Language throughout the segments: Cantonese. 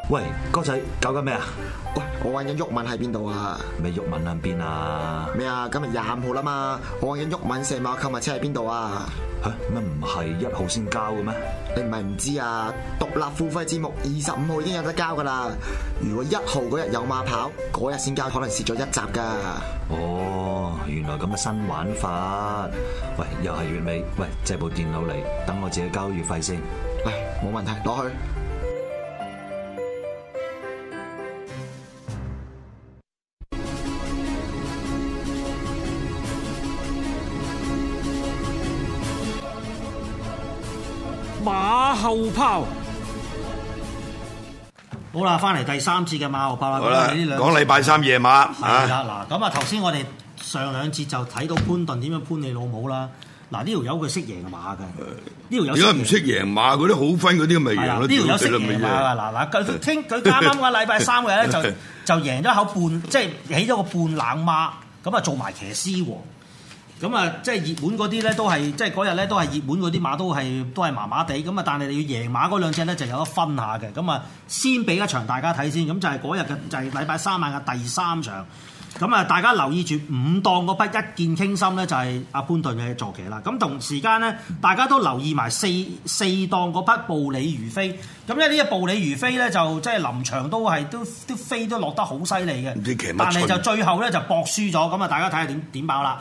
喂，哥仔搞緊咩啊？ 喂，我揾緊毓民喺邊度啊？ 咪毓民喺邊啊？ 咩啊？今日25號啦嘛，我揾緊毓民射馬購物車喺邊度啊？ 嚇乜唔係1號先交嘅咩？ 你唔係唔知啊？獨立付費節目25號已經有得交噶啦。如果1號嗰日有馬跑，嗰日先交，可能蝕咗一集噶。 哦，原來咁嘅新玩法。喂，又係月尾，喂，借部電腦嚟，等我自己交月費先。 嚟，冇問題，攞去。 馬後炮，好啦，翻嚟第3節嘅馬後炮啦。 好啦，講禮拜3夜馬係啦，嗱咁啊，頭先我哋上2節就睇到潘頓點樣潘你老母啦。嗱，呢條友佢識贏馬嘅，呢條友點解唔識贏馬？嗰啲好分嗰啲咪贏咯？ 呢條友識贏馬㗎。嗱，佢啱啱個禮拜3嘅咧就贏咗口半，即係起咗個半冷馬，咁啊做埋騎師王。咁啊，即係熱門嗰啲咧，都係即係嗰日咧，都係熱門嗰啲馬都係麻麻地咁啊。但係你要贏馬嗰兩隻咧，就有得分下嘅。咁啊，先俾一場大家睇先。咁就係嗰日嘅就係禮拜3晚嘅第3場。咁啊，大家留意住5檔嗰筆一見傾心咧，就係阿潘頓嘅坐騎啦。咁同時間咧，大家都留意埋四檔嗰筆布里如飛。咁因為呢隻布里如飛咧，就即係臨場都飛都落得好犀利嘅。但係就最後咧就搏輸咗。咁啊，大家睇下點爆啦。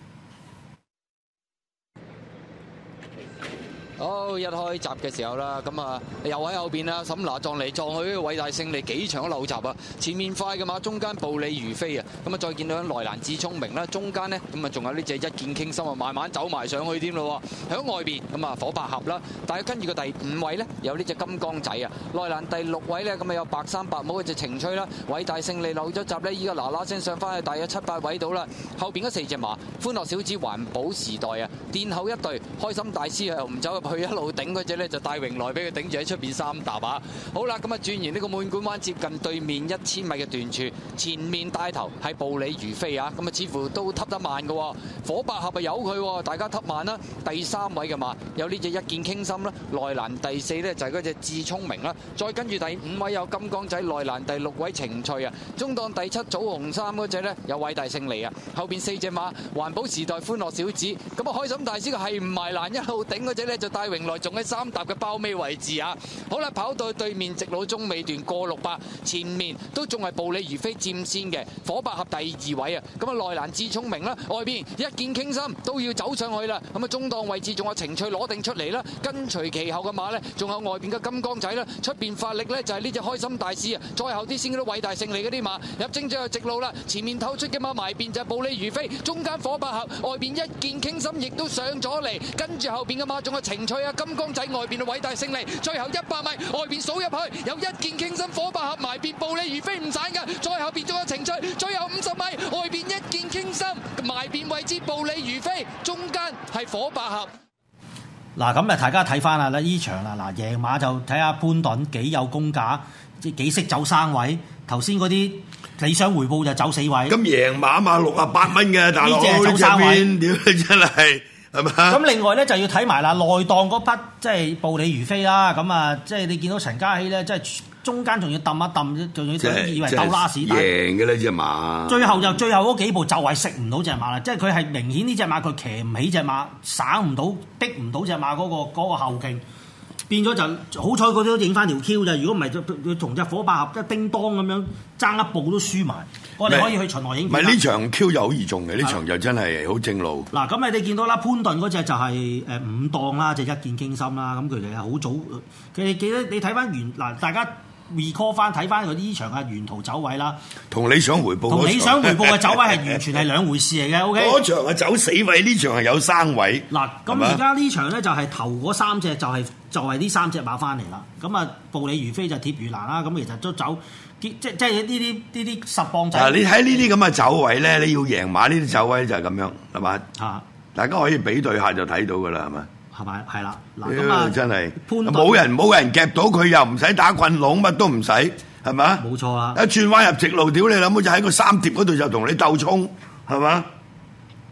好，一開閘嘅時候啦，咁啊又喺後邊啦，沈拿撞嚟撞去，偉大勝利幾場都漏閘啊！前面快嘅馬，中間布里如飛啊！咁啊再見到內蘭智聰明啦，中間呢，咁啊仲有呢隻一見傾心啊，慢慢走埋上去添咯喎！喺外邊咁啊火百合啦，但係跟住個第5位呢，有呢隻金剛仔啊，內蘭第6位呢，咁啊有白衫白帽嗰隻情趣啦，偉大勝利漏咗閘呢，依家嗱嗱聲上翻去大約7、8位到啦，後邊嗰4隻馬，歡樂小子環保時代啊，殿後一隊開心大師又唔走入去。佢一路頂嗰隻咧就戴榮來俾佢頂住喺出邊3踏啊！好啦，咁啊轉完呢個滿貫彎接近對面1000米嘅段處，前面帶頭係布里如飛啊！咁啊似乎都揼得慢嘅喎，火百合啊由佢，大家揼慢啦。第3位嘅馬有呢隻一見傾心啦，內蘭第4呢就係嗰隻智聰明啦，再跟住第5位有金剛仔，內蘭第6位情趣啊，中檔第7棗紅衫嗰隻呢有偉大勝利啊，後邊4隻馬環保時代歡樂小子，咁啊開心大師嘅係唔埋欄一路頂嗰隻呢就戴榮來仲喺3踏嘅包尾位置啊！好啦，跑到對面直路中尾段過600，前面都仲係布里如飛佔先嘅，火百合第2位啊！咁啊內蘭智聰明啦，外邊一見傾心都要走上去啦，咁啊中檔位置仲有情趣攞定出嚟啦，跟隨其後嘅馬呢，仲有外邊嘅金剛仔啦，出邊發力呢，就係呢隻開心大師啊！再後啲先嗰啲偉大勝利嗰啲馬入正最後直路啦，前面透出嘅馬埋邊就係布里如飛，中間火百合，外邊一見傾心亦都上咗嚟，跟住後邊嘅馬仲有情趣啊！金剛仔外邊嘅偉大勝利，最後100米外邊數入去，有一見傾心火百合埋邊，布里如飛唔散㗎，再後邊仲有情趣，最後50米外邊一見傾心埋邊位置，布里如飛，中間係火百合。 嗱咁啊，大家睇翻啦，呢場啦，嗱贏馬就睇下潘頓幾有功架，即係幾識走生位。頭先嗰啲理想回報就走4位。 咁贏馬嘛68蚊嘅大佬， 呢隻走生位， 屌你真係。 咁另外咧就要睇埋啦，內檔嗰筆即係布里如飛啦，咁啊即係你見到陳嘉熙咧，即係中間仲要揼一揼，仲要以為鬥拉屎， 贏嘅呢隻馬。 最後嗰幾步就係食唔到隻馬啦，即係佢係明顯呢隻馬佢騎唔起隻馬，省唔到，逼唔到隻馬嗰個後勁。變咗就好彩佢都影翻條 Q 咋，如果唔係佢同隻火百合一叮當咁樣爭一步都輸埋。我哋可以去巡邏影片。 唔係呢場 Q 就好易中嘅，呢場就真係好正路。 嗱，咁你見到啦，潘頓嗰隻就係5檔啦，就一見傾心啦。咁佢哋係好早，佢哋記得你睇翻嗱，大家 recall 翻睇翻佢呢場嘅沿途走位啦。 同理想回報嘅走位係完全係兩回事嚟嘅。OK， 嗰場係走死位，呢場係有生位。 嗱，咁而家呢場咧就係頭嗰3隻就係呢3隻馬翻嚟啦。咁啊，布里如飛就貼魚欄啦。咁其實都走。即係呢啲10磅仔。 你睇呢啲咁嘅走位咧，你要贏馬呢啲走位就係咁樣，係嘛？大家可以比對下就睇到噶啦，係咪？ 係咪？係啦。嗱咁啊， 真係冇人夾到佢，又唔使打棍籠，乜都唔使，係咪？ 冇錯啦。 一轉彎入直路，屌你諗，就喺個3碟嗰度就同你鬥衝，係嘛？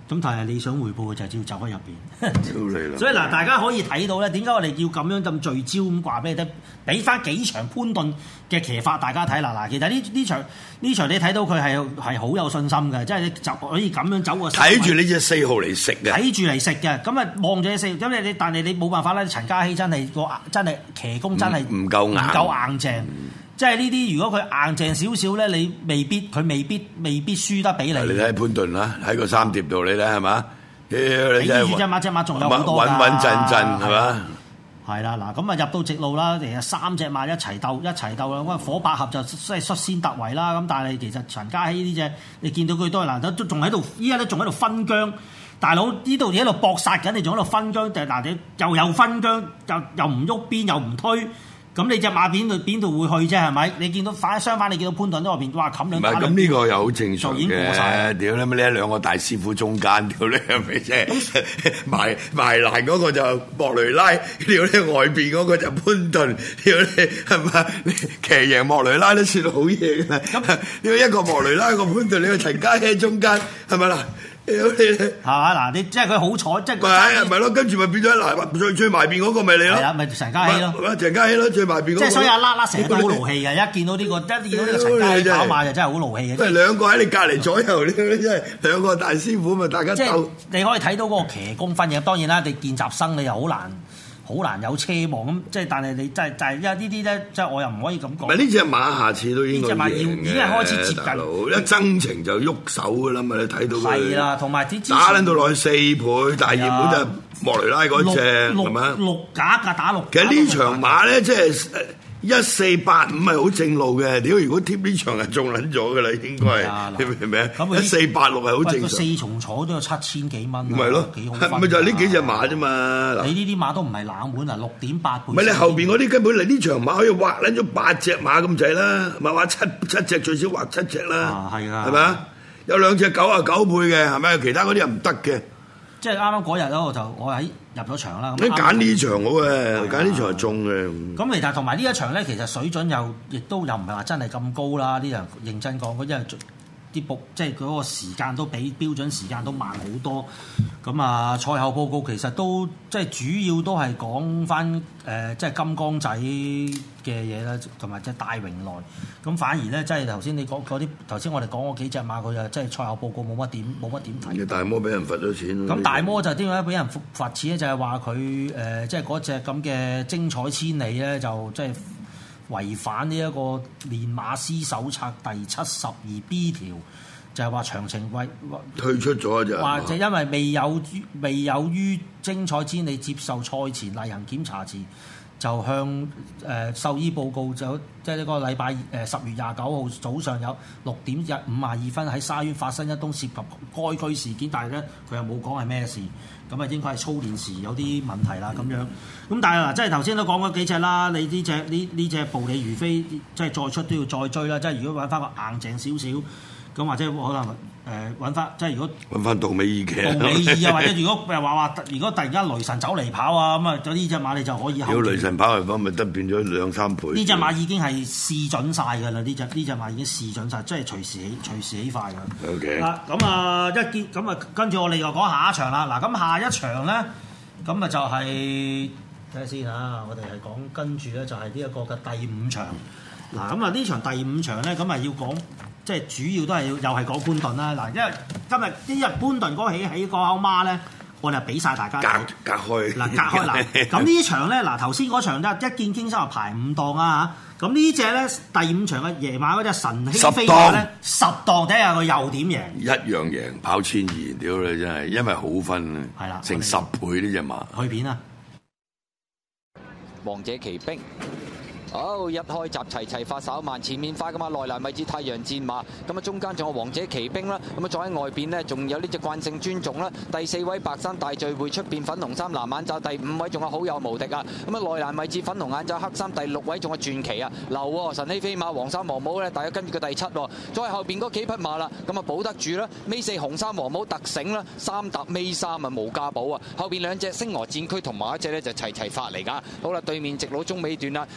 咁但係你想回報嘅就係要走喺入邊。 屌你啦！ 所以嗱，大家可以睇到咧，點解我哋要咁樣咁聚焦咁話俾你聽，俾翻幾場潘頓嘅騎法大家睇啦。嗱，其實呢場你睇到佢係好有信心嘅，即係你就可以咁樣走個。 睇住呢隻4號嚟食嘅， 睇住嚟食嘅，咁啊望住你食，咁但係你冇辦法啦。陳嘉熙真係騎功真係唔夠硬淨。即係呢啲，如果佢硬淨少少咧，你未必輸得俾你。 你睇潘頓啦，喺個三碟度你睇係嘛？你睇住隻馬仲有好多㗎， 穩穩陣陣係嘛？ 係啦，嗱咁啊入到直路啦，其實3隻馬一齊鬥啦，咁火百合就即係率先突圍啦。咁但係其實陳嘉熙呢隻，你見到佢都係難得，都仲喺度，依家都仲喺度分疆。大佬呢度喺度搏殺緊，你仲喺度分疆，嗱你又有分疆，又唔喐邊，又唔推。咁你隻馬邊度會去啫？係咪？你見到相反，你見到潘頓喺外邊，哇冚兩打。唔係咁呢個又好正常嘅。屌你咩？呢兩個大師傅中間，屌你係咪啫？埋欄嗰個就莫雷拉，屌你外邊嗰個就潘頓，屌你係咪？騎贏莫雷拉都算好嘢㗎啦。咁你一個莫雷拉，一個潘頓，你個陳嘉熙喺中間係咪啦？係嘛嗱？你即係佢好彩，即係咪咯？跟住咪變咗嗱，最埋邊嗰個咪你咯？係啊，咪陳嘉熙咯，陳嘉熙咯，最埋邊嗰個。即係所以阿啦成日都好勞氣嘅，一見到呢個陳嘉熙跑馬就真係好勞氣嘅。即係兩個喺你隔離左右呢啲，真係兩個大師傅咪大家鬥。即係你可以睇到嗰個騎功分野。當然啦，你見習生你又好難有奢望咁，即係但係你真係因為呢啲咧，即係我又唔可以咁講。唔係呢隻馬下次都應該贏嘅，已經係開始接近，一爭情就喐手㗎啦嘛！你睇到佢係啦，同埋打撚到落去4倍，大熱門就莫雷拉嗰隻係咪？六假打六。其實呢場馬咧，即係1485係好正路嘅。屌，如果貼呢場係中撚咗㗎啦，應該係係咪啊？1486係好正常。4重彩都有7000幾蚊。唔係咯，幾好分。咪就係呢幾隻馬啫嘛。你呢啲馬都唔係冷門啊，6.8倍。唔係你後邊嗰啲根本嚟呢場馬可以畫撚咗8隻馬咁滯啦，咪畫七隻最少畫7隻啦。係啊，係咪啊？有2隻99倍嘅係咪？其他嗰啲又唔得嘅。即係啱啱嗰日咧，我喺入咗場啦。你揀呢場好嘅，揀呢場係中嘅。咁其實同埋呢一場咧，其實水準亦都唔係話真係咁高啦。呢場認真講，因為啲步即係嗰個時間都比標準時間都慢好多。咁啊，賽後報告其實都即係主要都係講翻即係金剛仔嘅嘢啦，同埋即係大榮內。咁反而咧，即係頭先你講嗰啲，頭先我哋講嗰幾隻馬，佢就即係賽後報告冇乜點睇。大摩俾人罰咗錢。咁大摩就點解俾人罰錢咧？就係話佢即係嗰隻咁嘅精彩千里咧，就即係違反呢一個練馬師手冊第72B 條。就係話長程退出咗就，或者因為未有於精彩千里接受賽前例行檢查時，就向獸醫報告就即係呢個禮拜10月29號早上有6點52分喺沙園發生一宗涉及該區事件，但係咧佢又冇講係咩事，咁啊應該係操練時有啲問題啦咁樣。咁但係嗱，即係頭先都講咗幾隻啦，你呢隻暴利如飛，即係再出都要再追啦。即係如果揾翻個硬淨少少。咁或者可能揾翻，即係如果揾翻杜美爾嘅，杜美爾啊，或者如果如果突然間雷神走嚟跑啊，咁啊，咗呢隻馬你就可以。如果雷神跑嚟講，咪得變咗2-3倍。呢隻馬已經係試準晒㗎啦，呢隻馬已經試準晒，即係隨時起快㗎。OK。咁啊跟住我哋又講下一場啦。嗱，咁下一場咧，咁啊就係睇下先嚇，我哋係講跟住咧就係呢一個嘅第5場。嗱，咁啊呢場第5場咧，咁啊要講。即係主要都係又係講潘頓啦，嗱，因為今日潘頓嗰起嗰口馬咧，我哋俾晒大家隔開嗱，咁呢場咧嗱，頭先嗰場咧一見傾心話排5檔啊嚇，咁呢隻咧第5場嘅夜馬嗰隻神興飛馬咧10檔，睇下佢又點贏？一樣贏跑1200，屌你真係，因為好分啊，係啦，成10倍呢隻馬。去片啊！ 王者騎兵。一開閘齊發稍慢，前面快噶嘛，內欄位置太陽戰馬，咁啊中間仲有王者騎兵啦，咁啊再喺外邊呢，仲有呢隻慣性尊重啦，第4位白衫大聚會出邊粉紅衫藍眼罩，第5位仲有好有無敵啊，咁啊內欄位置粉紅眼罩黑衫，第6位仲有傳奇啊，流喎神氣飛馬黃衫黃帽咧，大家跟住個第7喎，再後邊嗰幾匹馬啦，咁啊保得住啦，尾4紅衫黃帽特醒啦，3搭尾3啊無價寶啊，後邊2隻星河戰區同埋一隻咧就齊發嚟噶，好啦對面直路中尾段啦，前面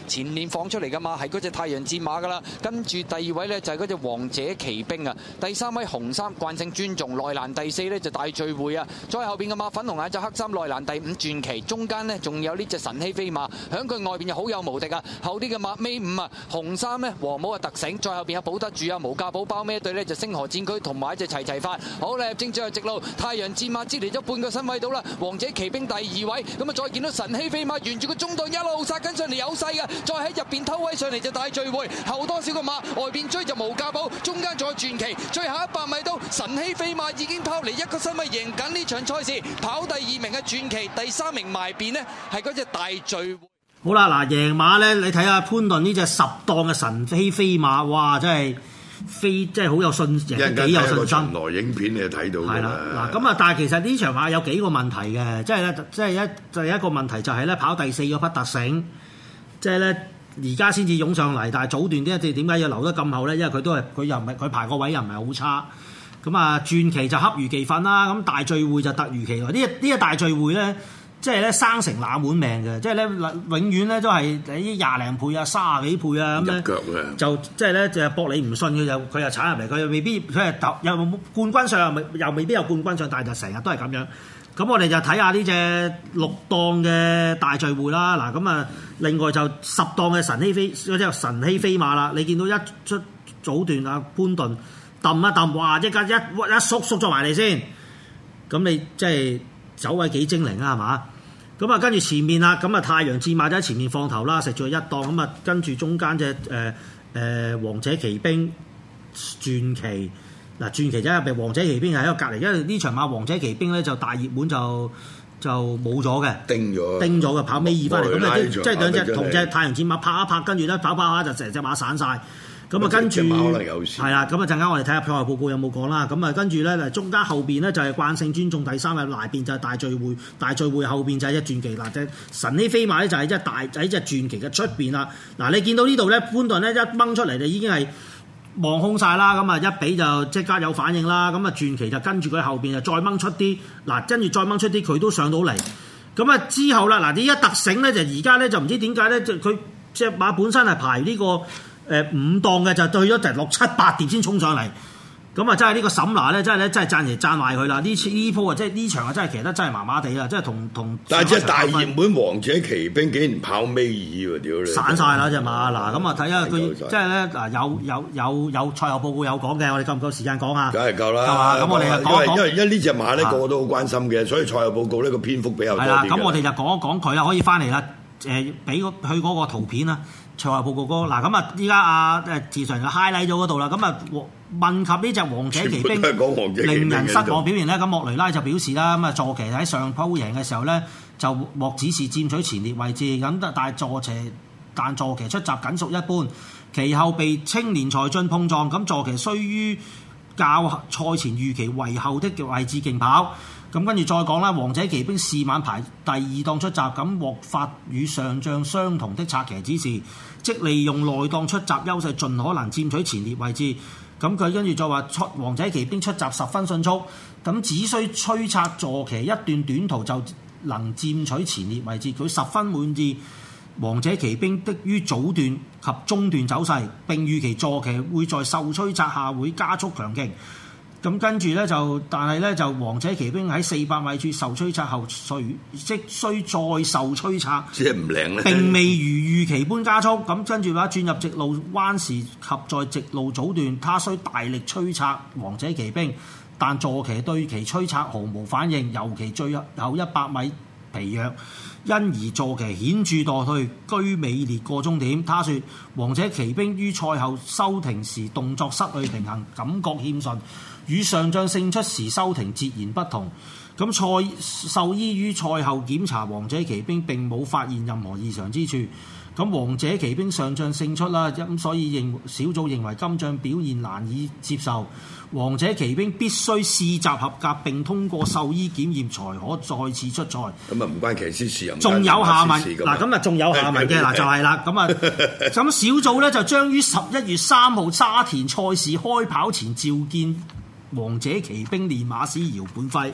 面放出嚟嘅馬係嗰隻太陽戰馬㗎啦。跟住第二位呢，就係嗰隻王者騎兵啊，第三位紅衫慣性尊重，內欄第四呢，就大聚會啊，再後邊嘅馬粉紅眼就黑衫內欄第五傳奇，中間呢，仲有呢隻神希飛馬，響佢外邊就好有無敵啊，後啲嘅馬尾五啊，紅衫呢，黃帽啊特醒，再後邊有保得住啊，無價寶包咩隊呢，就星河戰區同埋一隻齊齊發，好啦，入正最後直路，太陽戰馬支離咗半個身位到啦，王者騎兵第二位，咁啊再見到神希飛馬沿住個中檔一路殺緊上嚟有勢嘅，再喺入邊偷位上嚟就大聚會，後多少個馬外邊追就無價寶，中間仲有傳奇，最後100米到神希飛馬已經拋離一個身位贏緊呢場賽事，跑第二名嘅傳奇，第三名埋邊呢係嗰隻大聚會。 好啦，嗱贏馬咧，你睇下潘頓呢隻10檔嘅神希飛馬，哇真係飛，真係好有信心，幾有信心。 巡邏影片你就睇到㗎啦。 嗱咁啊，但係其實呢場馬有幾個問題嘅，即係咧，第一個問題就係咧跑第4個匹特醒，即係咧而家先至湧上嚟，但係早段啲點解要留得咁後咧？因為佢又唔係佢排個位又唔係好差。咁啊，傳奇就恰如其分啦，咁大聚會就突如其來。呢個大聚會咧，即係咧生成冷門命嘅，即係咧永遠咧都係啲20零倍啊、30幾倍啊咁咧，就即係咧就搏你唔信佢又踩入嚟，佢又未必佢係又冠軍上又未必有冠軍上，但係就成日都係咁樣。咁我哋就睇下呢隻6檔嘅大聚會啦。嗱咁啊，另外就10檔嘅神希飛馬啦。你見到一出早段啊，潘頓揼一揼，哇！一縮咗埋嚟先，咁你即係走位幾精靈啊，係嘛？咁啊，跟住前面啦，咁啊太陽戰馬就喺前面放頭啦，食咗一檔，咁啊跟住中間隻王者騎兵傳奇，嗱傳奇就係入邊王者騎兵係喺個隔離，因為呢場馬王者騎兵咧就大熱門就冇咗嘅，叮咗嘅跑尾二翻嚟，咁即係兩隻同隻太陽戰馬拍一拍，跟住咧跑下就成隻馬散晒。咁啊，跟住係啦，咁啊陣間我哋睇下賽後報告有冇講啦。咁啊，跟住咧，中間後邊咧就係慣性尊重，第三嘅內邊就係大聚會，大聚會後邊就係一傳奇嗱，隻神希飛馬咧就係喺隻傳奇嘅出邊啦。嗱，你見到呢度咧，潘頓咧一掹出嚟就已經係望空晒啦，咁啊一比就即刻有反應啦。咁啊傳奇就跟住佢後邊就再掹出啲，嗱跟住再掹出啲佢都上到嚟。咁啊之後啦，嗱呢一特醒咧就而家咧就唔知點解咧，佢隻馬本身係排呢個5檔嘅，就對咗成6、7、8碟先衝上嚟，咁啊真係呢個沈拿咧，真係讚嚟讚壞佢啦！呢鋪啊，即係呢場啊，真係騎得真係麻麻地啦，即係同。但係隻大熱門王者騎兵竟然跑尾二喎，屌你！散晒啦隻馬，嗱咁啊睇下佢即係咧嗱有賽後報告有講嘅，我哋夠唔夠時間講啊？梗係夠啦，係嘛？咁我哋就講因為呢隻馬咧個個都好關心嘅，所以賽後報告呢個篇幅比較多啲嘅。係啦，咁我哋就講一講佢啦，可以翻嚟啦，俾佢嗰個圖片啊。賽後報告哥，嗱咁啊，依家阿志常就 highlight 咗嗰度啦，咁啊問及呢隻王者騎兵令人失望表現咧，咁莫雷拉就表示啦，咁啊坐騎喺上鋪贏嘅時候咧，就獲指示佔取前列位置，咁但係坐騎出閘僅屬一般，其後被青年才俊碰撞，咁坐騎須於較賽前預期為後的位置競跑。咁跟住再講啦，王者騎兵試晚排第2檔出閘，咁獲發與上將相同的策騎指示，即利用內檔出閘優勢，盡可能佔取前列位置。咁佢跟住再話王者騎兵出閘十分迅速，咁只需催策坐騎一段短途就能佔取前列位置。佢十分滿意王者騎兵的於早段及中段走勢，並預期坐騎會在受催策下會加速強勁。咁跟住咧但係咧王者騎兵喺400米處受催策後，即需再受催策，即係唔靈咧，並未如預期般加速。咁跟住話轉入直路彎時及在直路早段，他需大力催策王者騎兵，但坐騎對其催策毫無反應，尤其最後100米疲弱，因而坐騎顯著墮退，居尾列過終點。他說王者騎兵於賽後收停時動作失去平衡，感覺欠順，與上將勝出時收停截然不同。咁獸醫於賽後檢查王者騎兵並冇發現任何異常之處。咁王者騎兵上將勝出啦，咁所以小組認為今仗表現難以接受。王者騎兵必須試習合格並通過獸醫檢驗才可再次出賽。咁啊唔關騎師事啊，仲有下文嗱，咁啊仲有下文嘅嗱就係啦，咁啊咁小組咧就將於11月3號沙田賽事開跑前召見王者騎兵練馬師姚本輝。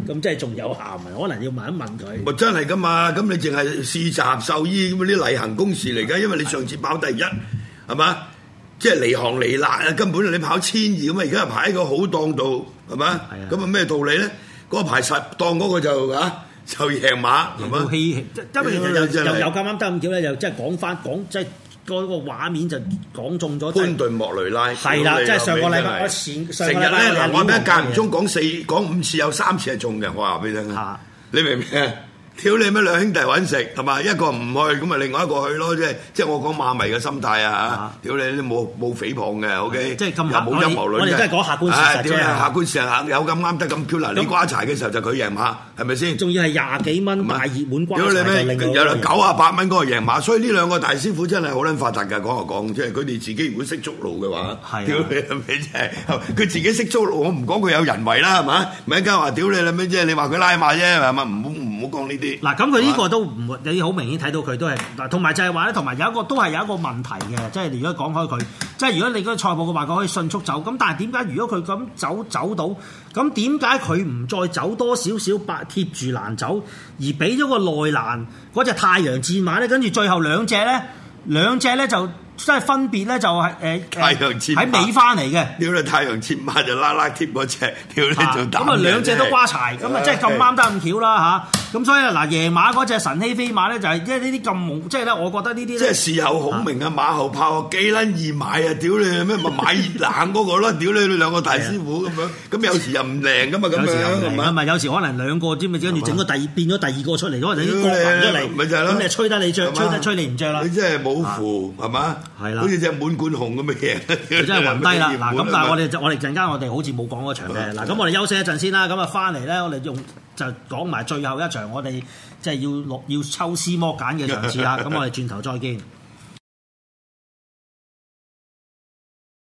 咁即係仲有下文，可能要問一問佢。 咪真係噶嘛？咁你淨係試集獸醫咁啲例行公事嚟㗎，因為你上次跑第一係嘛？即係離行離辣啊！根本你跑1200咁啊，而家係排喺個好檔度係嘛？咁啊咩道理咧？嗰個排實檔嗰個就贏馬係嘛？ 因為又咁啱得咁巧咧，又即係講即係嗰個畫面就講中咗。 潘頓莫雷拉係啦，即係上個禮拜成日咧嗱，我俾間唔中講5次有3次係中嘅，我話俾你聽。你明唔明啊？屌你咩兩兄弟揾食係嘛？一個唔去咁啊，另外一個去咯，即係我講馬迷嘅心態啊嚇！屌你都冇誹謗嘅 ，OK？即係咁又冇陰謀論嘅。 我哋都係講客觀事實啫。 客觀事實有咁啱得咁漂亮，你瓜柴嘅時候就佢贏馬，係咪先？ 仲要係20幾蚊大熱門瓜柴就令到有98蚊嗰個贏馬，所以呢兩個大師傅真係好撚發達㗎。講就講，即係佢哋自己如果識捉路嘅話，屌你係咪真係？佢自己識捉路，我唔講佢有人為啦，係嘛？咪一間話屌你係咪即係你話佢拉馬啫，係嘛？唔好講呢啲。 嗱，咁佢呢個都唔會，你好明顯睇到佢都係嗱，同埋就係話咧，同埋有一個都係有一個問題嘅，即係如果講開佢，即係如果你嗰個賽報嘅話，佢可以迅速走，咁但係點解如果佢咁走到，咁點解佢唔再走多少少貼住欄走，而俾咗個內欄嗰隻太陽戰馬咧，跟住最後兩隻咧就。即係分別咧就係太陽切馬喺尾翻嚟嘅， 屌你太陽切馬就拉貼嗰隻，屌你做膽咁啊兩隻都瓜柴，咁啊即係咁啱得咁巧啦嚇，咁所以嗱贏馬嗰隻神熹飛馬咧就係即係呢啲咁即係咧，我覺得呢啲即係事後孔明啊馬後炮幾撚易買啊！屌你咩咪買冷嗰個咯！屌你兩個大師傅咁樣，咁有時又唔靚噶嘛咁樣係嘛？ 有時可能兩個啫嘛，跟住整個變咗第二個出嚟，可能啲光環出嚟， 咪就係咯。 咁你吹得你着，吹你唔着啦。 你真係冇符係嘛？係啦，好似隻滿貫紅咁嘅嘢， 佢真係暈低啦！嗱，咁但係我哋陣間我哋好似冇講嗰場嘅，嗱，咁我哋休息一陣先啦，咁啊翻嚟咧，我哋就講埋最後一場，我哋即係要抽絲剝繭嘅場次啦，咁我哋轉頭再見。